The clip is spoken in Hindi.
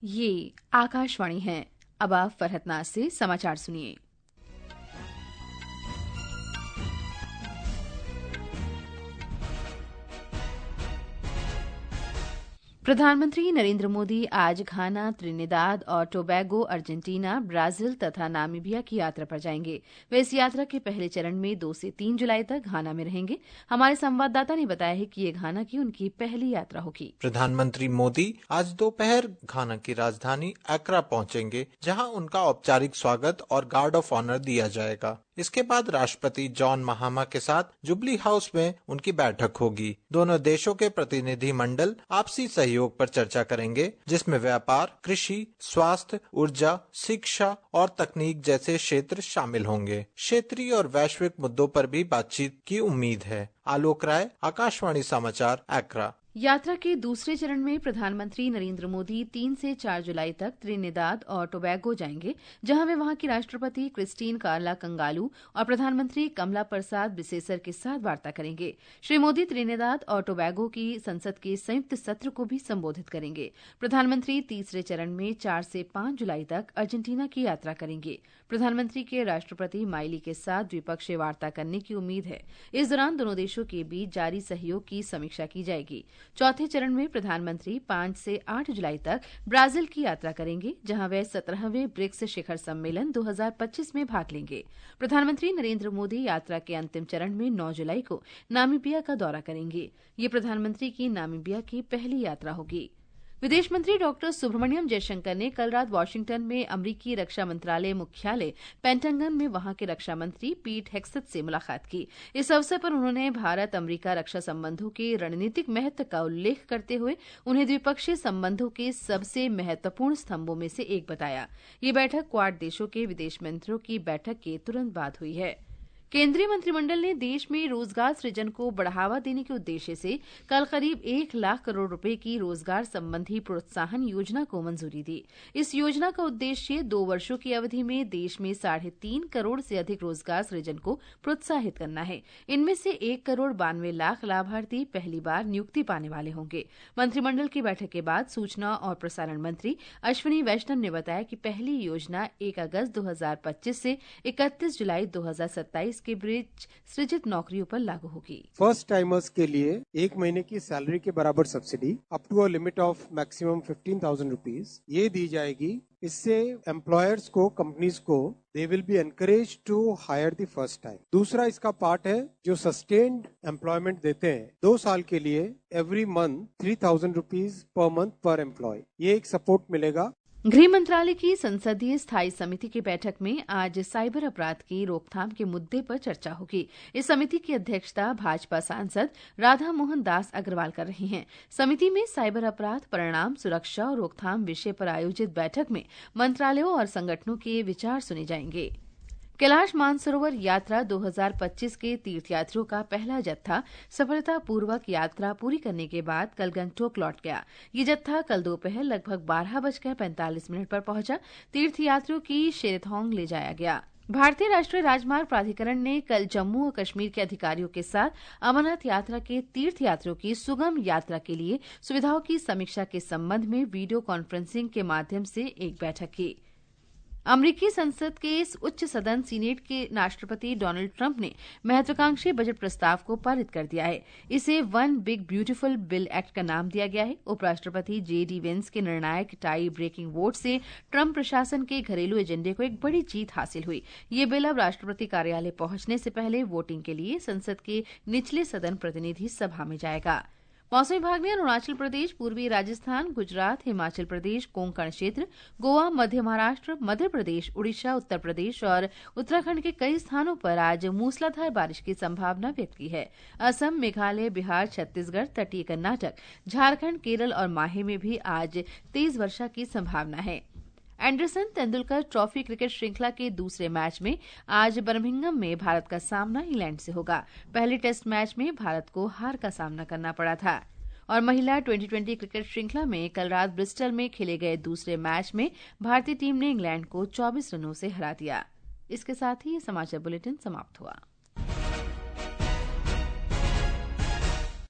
ये आकाशवाणी है। अब आप फरहत नाज से समाचार सुनिए। प्रधानमंत्री नरेंद्र मोदी आज घाना, त्रिनिदाद और टोबैगो, अर्जेंटीना, ब्राजील तथा नामीबिया की यात्रा पर जाएंगे। वे इस यात्रा के पहले चरण में 2 से 3 जुलाई तक घाना में रहेंगे। हमारे संवाददाता ने बताया है कि ये घाना की उनकी पहली यात्रा होगी। प्रधानमंत्री मोदी आज दोपहर घाना की राजधानी एक्रा पहुंचेंगे, जहां उनका औपचारिक स्वागत और गार्ड ऑफ ऑनर दिया जाएगा। इसके बाद राष्ट्रपति जॉन महामा के साथ जुबली हाउस में उनकी बैठक होगी। दोनों देशों के प्रतिनिधि मंडल आपसी सहयोग पर चर्चा करेंगे, जिसमें व्यापार, कृषि, स्वास्थ्य, ऊर्जा, शिक्षा और तकनीक जैसे क्षेत्र शामिल होंगे। क्षेत्रीय और वैश्विक मुद्दों पर भी बातचीत की उम्मीद है। आलोक राय, आकाशवाणी समाचार, एक्रा। यात्रा के दूसरे चरण में प्रधानमंत्री नरेंद्र मोदी 3 से 4 जुलाई तक त्रिनिदाद और टोबैगो जाएंगे, जहां वे वहां की राष्ट्रपति क्रिस्टीन कार्ला कंगालू और प्रधानमंत्री कमला प्रसाद बिसेसर के साथ वार्ता करेंगे। श्री मोदी त्रिनिदाद और टोबैगो की संसद के संयुक्त सत्र को भी संबोधित करेंगे। प्रधानमंत्री तीसरे चरण में 4 से 5 जुलाई तक अर्जेंटीना की यात्रा करेंगे। प्रधानमंत्री के राष्ट्रपति माइली के साथ द्विपक्षीय वार्ता करने की उम्मीद है। इस दौरान दोनों देशों के बीच जारी सहयोग की समीक्षा की जाएगी। चौथे चरण में प्रधानमंत्री 5 से 8 जुलाई तक ब्राजील की यात्रा करेंगे, जहां वे 17वें ब्रिक्स शिखर सम्मेलन 2025 में भाग लेंगे। प्रधानमंत्री नरेंद्र मोदी यात्रा के अंतिम चरण में 9 जुलाई को नामीबिया का दौरा करेंगे। ये प्रधानमंत्री की नामीबिया की पहली यात्रा होगी। विदेश मंत्री डॉक्टर सुब्रमण्यम जयशंकर ने कल रात वाशिंगटन में अमरीकी रक्षा मंत्रालय मुख्यालय पेंटागन में वहां के रक्षा मंत्री पीट हेग्सेथ से मुलाकात की। इस अवसर पर उन्होंने भारत अमरीका रक्षा संबंधों के रणनीतिक महत्व का उल्लेख करते हुए उन्हें द्विपक्षीय संबंधों के सबसे महत्वपूर्ण स्तंभों में से एक बताया। ये बैठक क्वाड देशों के विदेश मंत्रियों की बैठक के तुरंत बाद हुई है। केंद्रीय मंत्रिमंडल ने देश में रोजगार सृजन को बढ़ावा देने के उद्देश्य से कल करीब 1 लाख करोड़ रुपए की रोजगार संबंधी प्रोत्साहन योजना को मंजूरी दी। इस योजना का उद्देश्य 2 वर्षों की अवधि में देश में 3.5 करोड़ से अधिक रोजगार सृजन को प्रोत्साहित करना है। इनमें से 1 करोड़ 92 लाख लाभार्थी पहली बार नियुक्ति पाने वाले होंगे। मंत्रिमंडल की बैठक के बाद सूचना और प्रसारण मंत्री अश्विनी वैष्णव ने बताया कि पहली योजना 1 अगस्त 2025 से 31 जुलाई 2027 के बीच सृजित नौकरियों पर लागू होगी। फर्स्ट टाइमर्स के लिए 1 महीने की सैलरी के बराबर subsidy up to a limit of maximum 15,000 rupees ये दी जाएगी। इससे एम्प्लॉयर्स को, कंपनीज को they will be encourage to hire the first time. दूसरा इसका पार्ट है जो सस्टेन्ड एम्प्लॉयमेंट देते हैं 2 साल के लिए every month 3,000 rupees per month per employee, ये एक सपोर्ट मिलेगा। गृह मंत्रालय की संसदीय स्थायी समिति की बैठक में आज साइबर अपराध की रोकथाम के मुद्दे पर चर्चा होगी। इस समिति की अध्यक्षता भाजपा सांसद राधा मोहन दास अग्रवाल कर रही हैं। समिति में साइबर अपराध, परिणाम, सुरक्षा और रोकथाम विषय पर आयोजित बैठक में मंत्रालयों और संगठनों के विचार सुने जाएंगे। कैलाश मानसरोवर यात्रा 2025 के तीर्थयात्रियों का पहला जत्था सफलतापूर्वक यात्रा पूरी करने के बाद कल गंगटोक लौट गया। ये जत्था कल दोपहर लगभग 12:45 पर पहुंचा। तीर्थयात्रियों की शेरथोंग ले जाया गया। भारतीय राष्ट्रीय राजमार्ग प्राधिकरण ने कल जम्मू और कश्मीर के अधिकारियों के साथ अमरनाथ यात्रा के तीर्थयात्रियों की सुगम यात्रा के लिए सुविधाओं की समीक्षा के संबंध में वीडियो कॉन्फ्रेंसिंग के माध्यम से एक बैठक की। अमरीकी संसद के उच्च सदन सीनेट के राष्ट्रपति डोनाल्ड ट्रंप ने महत्वाकांक्षी बजट प्रस्ताव को पारित कर दिया है। इसे one big beautiful bill act का नाम दिया गया है। उपराष्ट्रपति JD वेंस के निर्णायक टाई ब्रेकिंग वोट से ट्रंप प्रशासन के घरेलू एजेंडे को एक बड़ी जीत हासिल हुई। ये बिल अब राष्ट्रपति कार्यालय पहुंचने से पहले वोटिंग के लिए संसद के निचले सदन प्रतिनिधि सभा में जाएगा। मौसम विभाग ने अरुणाचल प्रदेश, पूर्वी राजस्थान, गुजरात, हिमाचल प्रदेश, कोंकण क्षेत्र, गोवा, मध्य महाराष्ट्र, मध्य प्रदेश, उड़ीसा, उत्तर प्रदेश और उत्तराखंड के कई स्थानों पर आज मूसलाधार बारिश की संभावना व्यक्त की है। असम, मेघालय, बिहार, छत्तीसगढ़, तटीय कर्नाटक, झारखंड, केरल और माहे में भी आज तेज वर्षा की संभावना है। एंडरसन तेंदुलकर ट्रॉफी क्रिकेट श्रृंखला के दूसरे मैच में आज बर्मिंघम में भारत का सामना इंग्लैंड से होगा। पहले टेस्ट मैच में भारत को हार का सामना करना पड़ा था। और महिला 2020 क्रिकेट श्रृंखला में कल रात ब्रिस्टल में खेले गए दूसरे मैच में भारतीय टीम ने इंग्लैंड को 24 रनों से हरा दिया। इसके साथ ही ये समाचार बुलेटिन समाप्त हुआ।